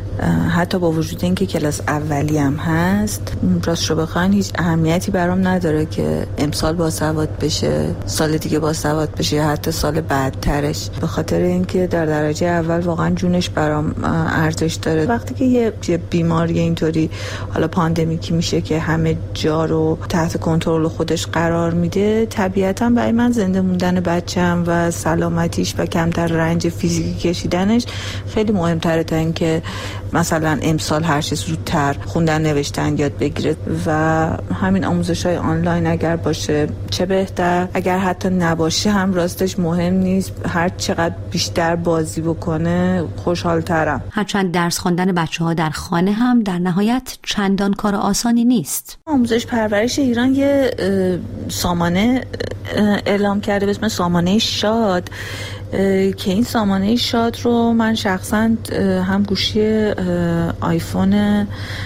حتی با وجود اینکه کلاس اولی هم هست، راست رو بخواین هیچ اهمیتی برام نداره که امسال باسواد بشه، سال دیگه باسواد بشه یا حتی سال بعدترش، به خاطر اینکه در درجه اول واقعا جونش برام ارزش داره. وقتی که یه بیماری اینطوری حالا پاندمیکی میشه که همه جا رو تحت کنترل خودش قرار میده، طبیعتا برای من زنده موندن بچم و سلامتیش و کمتر رنج فیزیکی کشیدنش خیلی مهمتره تا اینکه مثلا امسال هر چه زودتر خوندن نوشتن یاد بگیره. و همین آموزش‌های آنلاین اگر باشه چه بهتر، اگر حتی نباشه هم راستش مهم نیست، هر چقدر بیشتر بازی بکنه خوشحال‌ترم. هرچند درس خواندن بچه‌ها در خانه هم در نهایت چندان کار آسانی نیست. آموزش پرورش ایران یه سامانه اعلام کرده به اسم سامانه شاد که این سامانه شاد رو من شخصا هم گوشی آیفون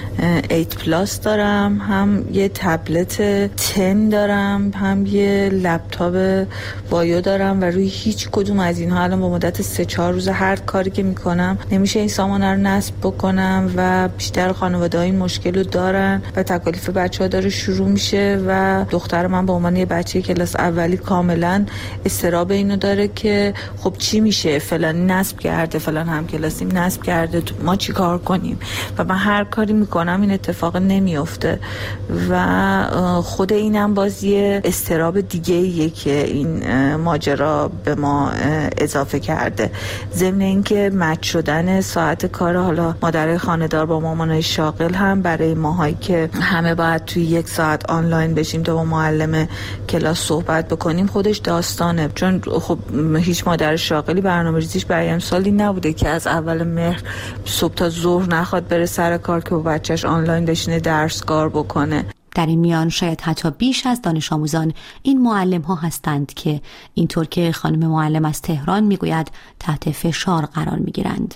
8 پلاس دارم، هم یه تبلت 10 دارم، هم یه لپتاپ وایو دارم و روی هیچ کدوم از اینها الان با مدت 3-4 روز هر کاری که میکنم نمیشه این سامانه رو نصب بکنم و بیشتر خانواده‌ها این مشکل رو دارن و تکالیف بچه‌ها داره شروع میشه و دختر من به عنوان یه بچه کلاس اولی کاملا استراب اینو داره که خب چی میشه، فلان نصب کرده، فلان همکلاسیم نصب کرده، ما چی کار کنیم؟ و من هر کاری میکنم این اتفاق نمیفته و خود اینم باز یه استراب دیگه ایه که این ماجرا به ما اضافه کرده. ضمن اینکه مچ شدن ساعت کار حالا مادر خانه‌دار با مامانای شاغل هم برای ماهایی که همه باید توی 1 ساعت آنلاین بشیم تا با معلم کلاس صحبت بکنیم خودش داستانه، چون خب هیچ مادر شاغلی برنامه‌ریزیش برای امسالی نبوده که از اول مهر صبح تا ظهر نخواد بره سر کار که با بچهش آنلاین بشینه درسگار بکنه. در این میان شاید حتی بیش از دانش آموزان این معلم ها هستند که اینطور که خانم معلم از تهران میگوید تحت فشار قرار میگیرند.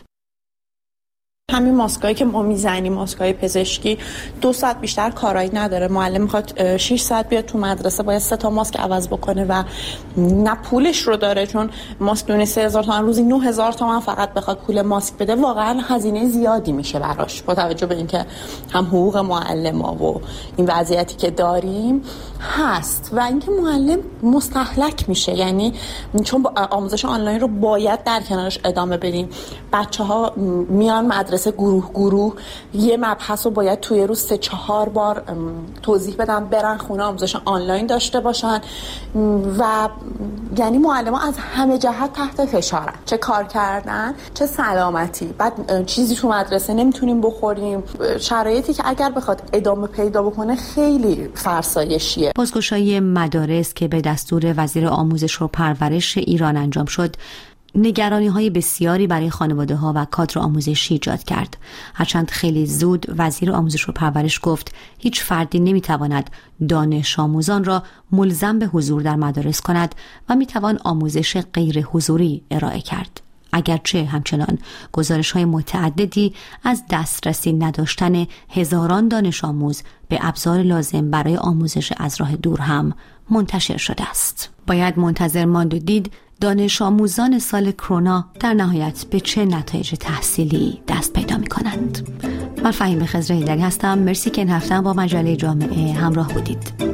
همین ماسکایی که ما میزنیم، ماسکای پزشکی 2 ساعت بیشتر کارایی نداره. معلم میخواد 6 ساعت بیاد تو مدرسه باید 3 تا ماسک عوض بکنه و نه پولش رو داره، چون ماسک دونه 3000 تومان روزی 9000 تومان فقط بخواد پول ماسک بده واقعا هزینه زیادی میشه براش، با توجه به اینکه هم حقوق معلم‌ها و این وضعیتی که داریم هست و اینکه معلم مستهلک میشه. یعنی چون آموزش آنلاین رو باید در کنارش ادامه بدیم، بچه‌ها میان مدرسه گروه یه مبحث رو باید توی روز 3-4 بار توضیح بدن، برن خونه آموزش آنلاین داشته باشن و یعنی معلم‌ها از همه جهت تحت فشارن، چه کار کردن چه سلامتی. بعد چیزی تو مدرسه نمیتونیم بخوریم، شرایطی که اگر بخواد ادامه پیدا بکنه خیلی فرسایشیه. بازگشایی مدارس که به دستور وزیر آموزش و پرورش ایران انجام شد نگرانی‌های بسیاری برای خانواده‌ها و کادر آموزشی ایجاد کرد. هرچند خیلی زود وزیر آموزش و پرورش گفت هیچ فردی نمی‌تواند دانش آموزان را ملزم به حضور در مدارس کند و می‌توان آموزش غیر حضوری ارائه کرد. اگرچه همچنان گزارش‌های متعددی از دسترسی نداشتن هزاران دانش آموز به ابزار لازم برای آموزش از راه دور هم منتشر شده است. باید منتظر ماند و دید دانش آموزان سال کرونا در نهایت به چه نتایج تحصیلی دست پیدا می کنند. من فهیم خضر هیدری هستم. مرسی که این هفته با مجله جامعه همراه بودید.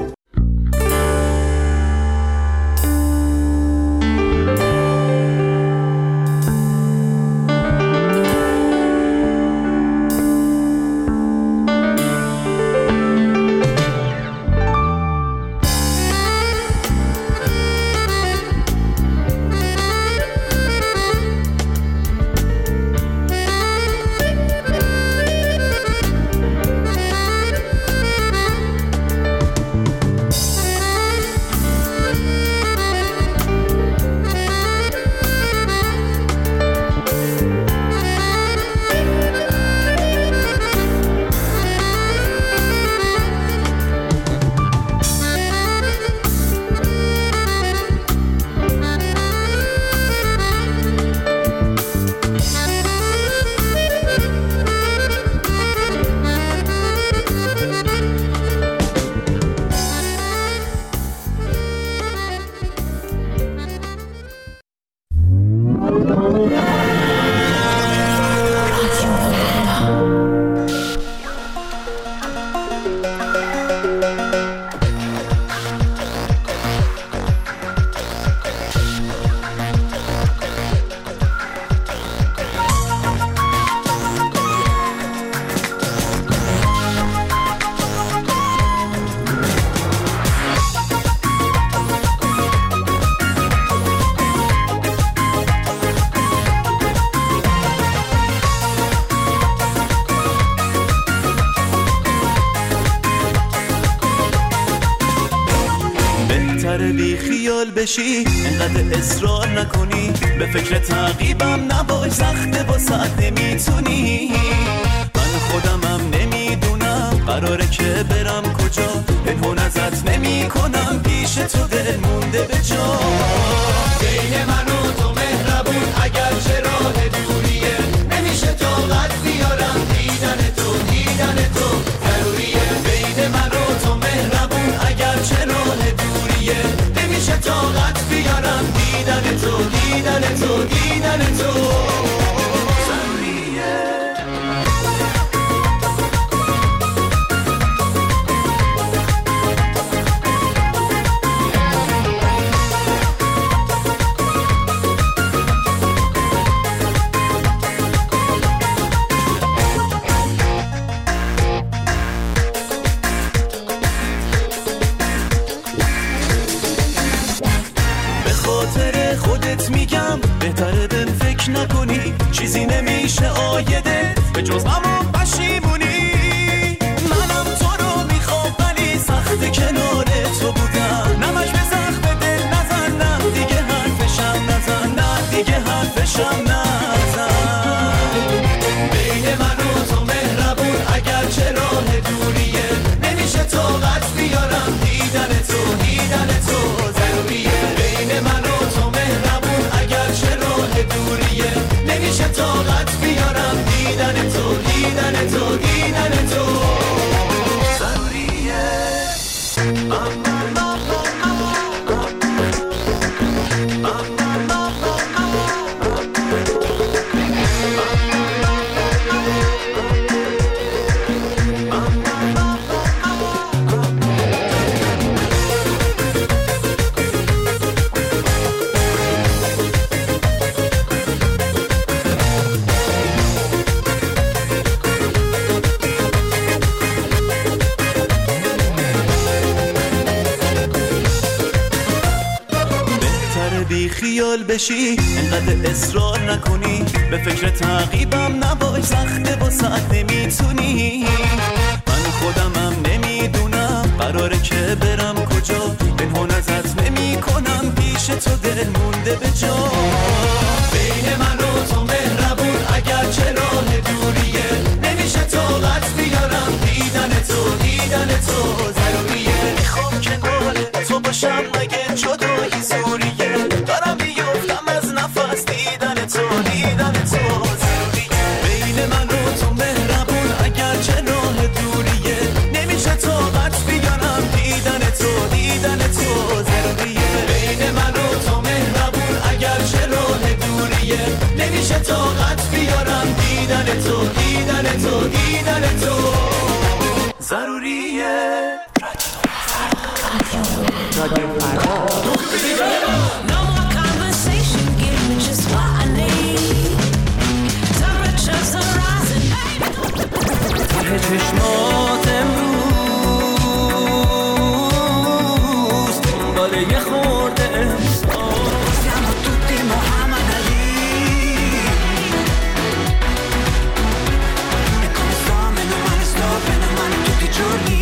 بی خیال بشی انقدر اصرار نکنی، به فکر تعقیبم نباش، سخته واسه نمیتونی. من خودمم نمیدونم قراره که برم کجا، پنهون ازت نمی کنم، پیش تو دل مونده به جا. بین من و تو مهربون اگر چه راه دوریه، نمیشه طاقت بیارم دیدن تو ضروریه. بین من و تو مهربون اگر چه راه دوریه، نمیشه طاقت بیارم دیدن تو بهتره بهم فکر نکنی، چیزی نمیشه آیدت به جز غم و پشیمونی. منم تو رو میخوام ولی سخت کنار تو بودم، نمش به سخت دل نزن، نه دیگه حرفشم نزن، نه دیگه حرفشم نزن. بین من و تو مهربون اگر چه راه دوریه، نمیشه طاقت بیارم دیدن تو ضروریه. بین من و تو مهربون اگر چه راه دوریه، نمیشه طاقت بیارم دیدن تو ضروریه. بی خیال بشی انقدر اصرار نکنی، به فکر تعقیبم نباش، سخته واسه نمیتونی. من خودمم نمیدونم قراره که برم کجا، پنهون ازت نمی کنم، پیش تو دل مونده به جا. بین من و تو مهربون اگر چه راه دوریه، نمیشه طاقت بیارم دیدن تو ضروریه. میخوام کنار تو باشم مگه جدایی زوریه، دارم بیفتم از نفس دیدن تو ضروریه. بین من و تو مهربون اگر چه راه دوریه، نمیشه طاقت بیارم دیدن تو ضروریه. بین من و تو مهربون رادیو فردا. چشمات امروز دنبال یه خورده احساس siamo tutti Muhammad Ali e come sto meno male tutti i giorni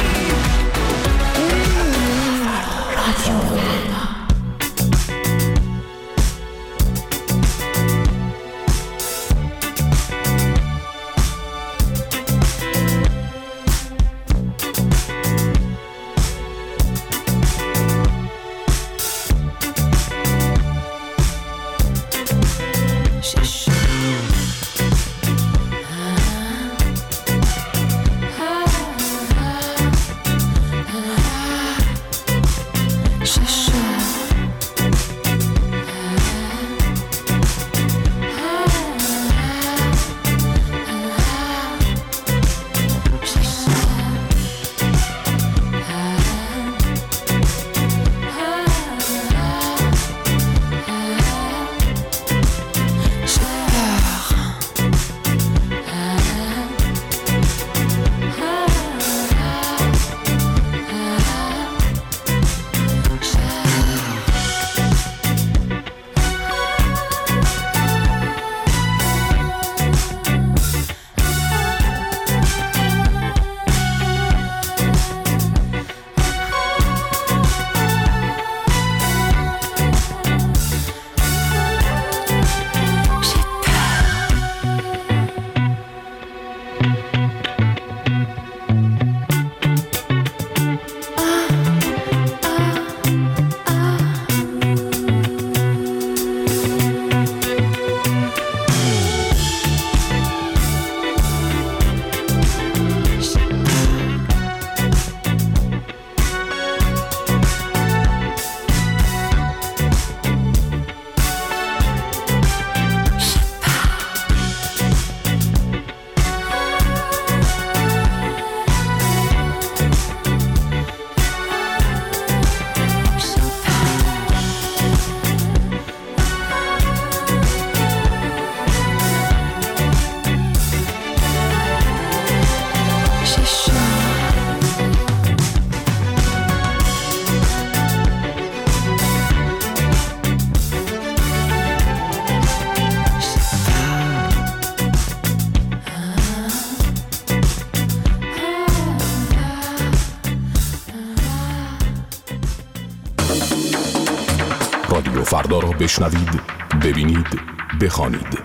رادیو فردا را بشنوید، ببینید، بخوانید.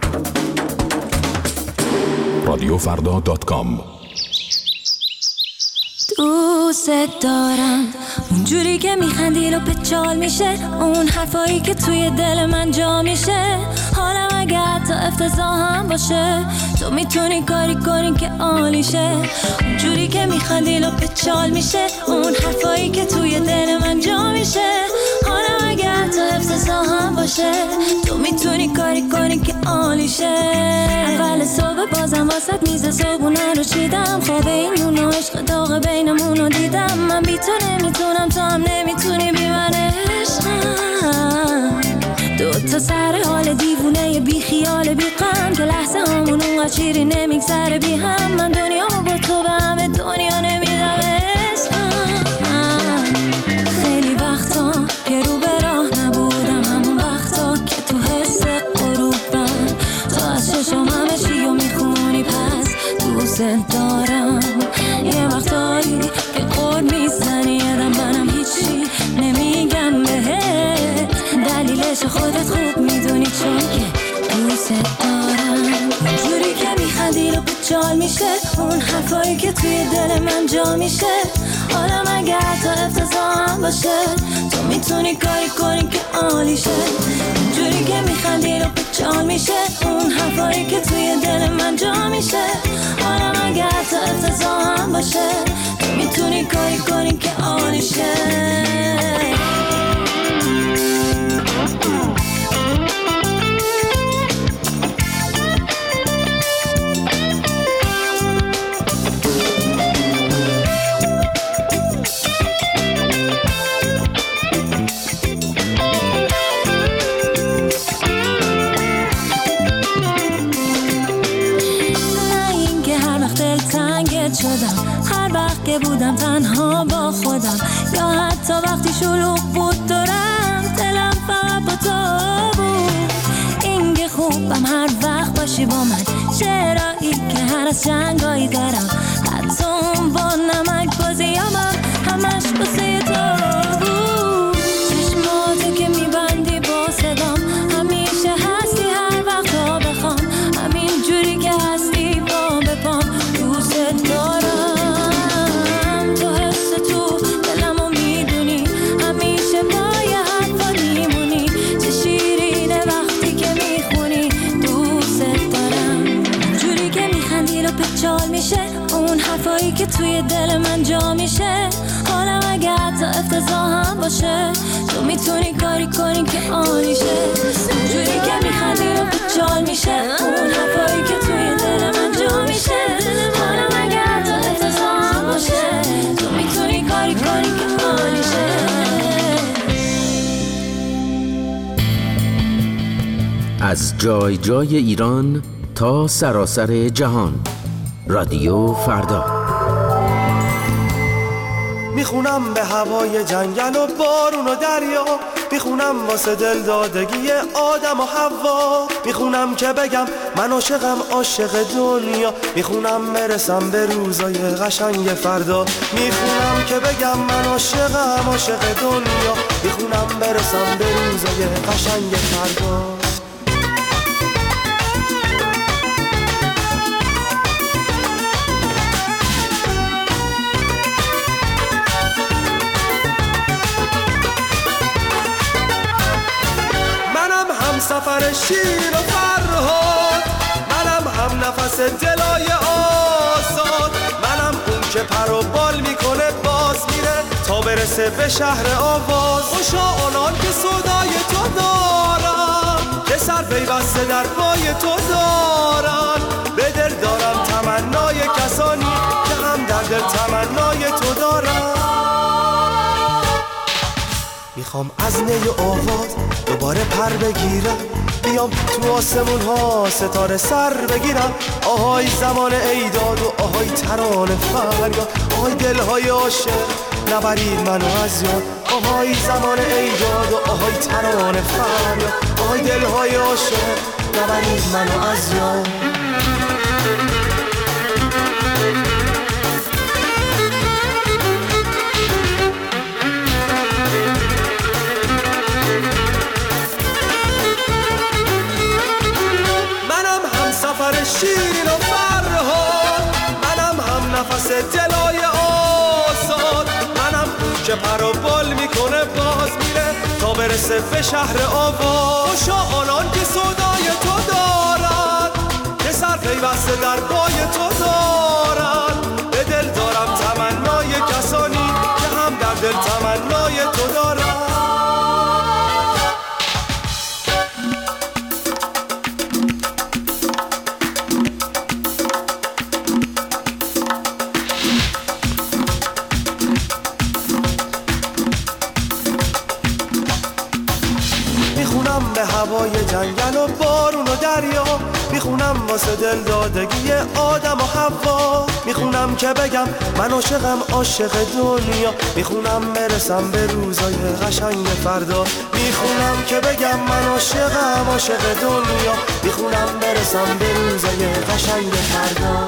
radioffarda.com. دوست دارم اونجوری که میخندی رو پچال میشه، اون حرفایی که توی دل من جا میشه. حالم اگه حتی افتضاح هم باشه، تو میتونی کاری کنی که عالیشه. اونجوری که میخندی رو پچال میشه، اون حرفایی که توی دل من جا میشه. حالم اگه حتی افتضاح هم باشه، تو میتونی کاری کنی که عالیشه. اول صبح بازم واسط میز صبحونه رو چیدم، خواب این نون و عشق داغ بینمون رو دیدم. من بی تو نمیتونم، تو هم نمیتونی بی من عشقم. دو تا سر حال دیوونه بی خیال بی غم، که لحظه همون اونقدر چیری نمیگذره بی هم. من دنیامو با تو به همه دنیا نمیدم عشقم. خیلی وقتا که رو به راه نبودم، همون وقتا که تو حس غروبم. تو از چشم همه چی رو میخونی، پس دوست دارم. یه وقتایی که قول میزنی یادم، منم هیچی نمیگم بهت. دلیلش خودت خوب میدونی، چون که دوست دارم. اونجوری که میخندی رو بچال میشه، اون حرفایی که توی دل من جا میشه. حالم اگه حتی افتضاح هم باشه، تو میتونی کاری کنی که عالیشه. اونجوری که میخندی رو بچال میشه، اون حرفایی که توی دل من جا میشه. حالم اگه حتی افتضاح هم باشه، تو میتونی کاری کنی که عالیشه. بودم تنها با خودم، یا حتی وقتی شلوغ بود دورم دلم فقط با تو بود. اینگه خوبم هر وقت باشی با من، چرایی که هر از جنگایی دارم، حتی اون با نمک بازیامم همش باسه تو بود. چشماتو که میبندی با صدام، همیشه هستی هر وقت تا بخوام، همین جوری که هستی با بپام دوست دارم. تو حس تو دلمو میدونی، همیشه با یه حرفا میمونی، چه شیرینه وقتی که میخونی دوست دارم. جوری که میخندی رو پچال میشه اون حرفایی که توی دل من جا میشه، حالم اگه حتی افتضاح هم باشه تو میتونی کاری کنی که عالیشه. جوری که میخندی رو پچال میشه اون حرفایی که توی دل من جا میشه، حالم اگه حتی افتضاح هم باشه تو میتونی کاری کنی که عالیشه. از جای جای ایران تا سراسر جهان، رادیو فردا. میخونم به هوای جنگل و بارون و دریا، میخونم واسه دل دادگی آدم و حوا، میخونم که بگم من عاشقم عاشق دنیا، میخونم برسم به روزای قشنگ فردا، میخونم که بگم من عاشقم عاشق دنیا، میخونم برسم به روزای قشنگ فردا. سفر شیر و فرهاد، منم هم نفس دلای آزاد، منم اون که پر و بال میکنه باز میره تا برسه به شهر آواز. خوشا آنان که صدای تو دارن، که سر پیوسته در پای تو دارن، به دل دارم تمنای کسانی که هم در دل تمنای تو دارن. میخوام از نی آواز دوباره پر بگیرم، بیام تو آسمون ها ستاره سر بگیرم، آهای زمان ایداد و آهای ترانه فریاد، آهای دلهای عاشق نبرید منو از یاد، آهای زمان ایداد و آهای ترانه فریاد، آهای دلهای عاشق نبرید منو از یاد. شیرین و فرهاد، منم هم نفس دلای آزاد، منم اون که پر و بال میکنه باز میره تا برسه به شهر آواز. خوشا آنان که صدای تو دارن، که سر پیوسته در پای تو دارن، به دل دارم تمنای کسانی که هم در دل تمنای تو دارن. هوای جنگل و بارون و دریا، میخونم واسه دل دادگی آدم و حوا، میخونم که بگم من عاشقم عاشق دنیا، میخونم برسم به روزای قشنگ فردا، میخونم که بگم من عاشقم عاشق دنیا، میخونم برسم به روزای قشنگ فردا.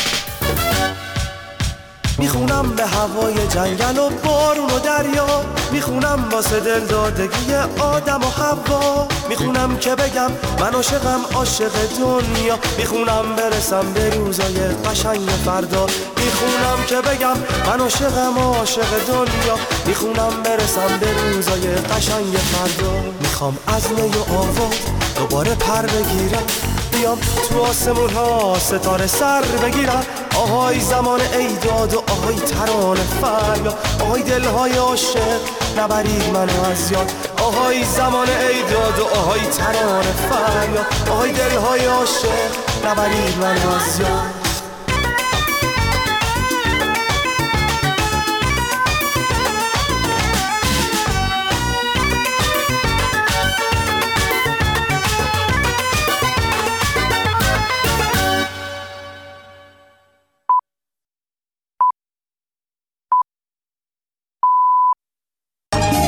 میخونم به هوای جنگل و بارون و دریا، میخونم واسه دل دادگی آدم و حوا، میخونم که بگم من عاشقم عاشق دنیا، میخونم برسم به روزای قشنگ فردا، میخونم که بگم من عاشقم عاشق دنیا، میخونم برسم به روزای قشنگ فردا. میخوام از می و آواز دوباره پر بگیرم، بیام تو آسمون ها ستاره سر بگیرم. آهای زمان ایداد و آهای ترانه فریاد، آهای دلهای عاشق نبرید منو از یاد. آهای زمان ایداد و آهای ترانه فریاد، آهای دلهای عاشق نبرید منو از یاد.